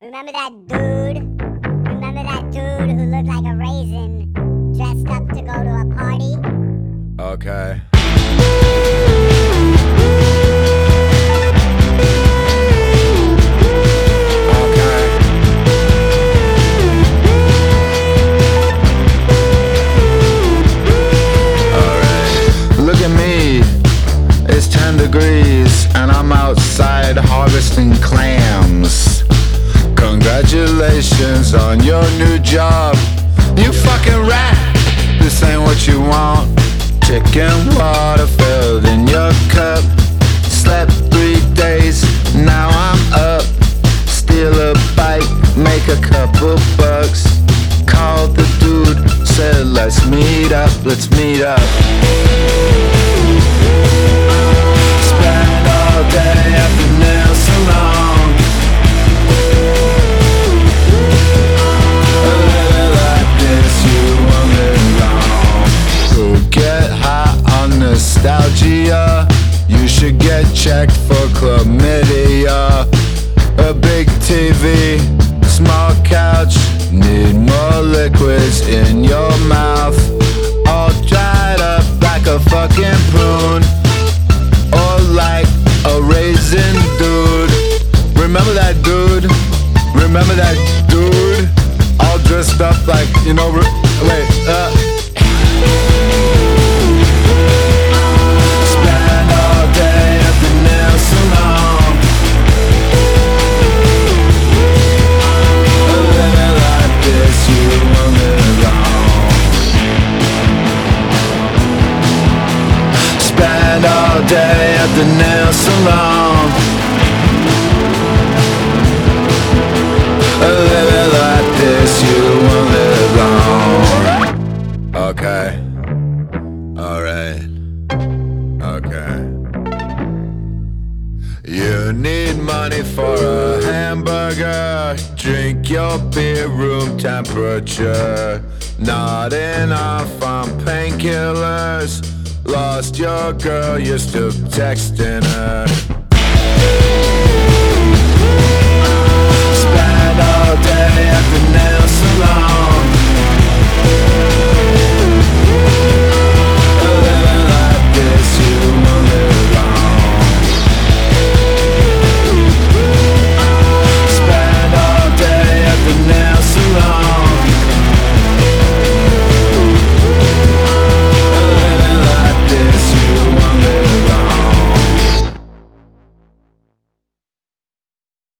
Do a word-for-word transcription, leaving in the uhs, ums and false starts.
Remember that dude? Remember that dude who looked like a raisin, dressed up to go to a party? Okay. Look at me, it's ten degrees and I'm outside harvesting clams. Congratulations on your new job, you fucking rat. This ain't what you want. Chicken water filled in your cup. Slept three days, now I'm up. Steal a bike, make a couple bucks. Called the dude, said let's meet up, let's meet up. Spend all day at the nail salon. Living like this, you won't live long. Who get high on nostalgia? You should get checked for chlamydia. A big T V, small couch. Need more liquids in your mouth. All dried up like a fucking prune, or like a raisin dude. Remember that dude? Remember that dude? All dressed up like, you know, re- wait, uh Spend all day at the nail salon. Living like this, you won't live long. Spend all day at the nail salon. Living like this, you won't live long. Okay. Alright. Okay. You need money for a hamburger. Drink your beer room temperature. Not enough on painkillers. Lost your girl, you're still texting her.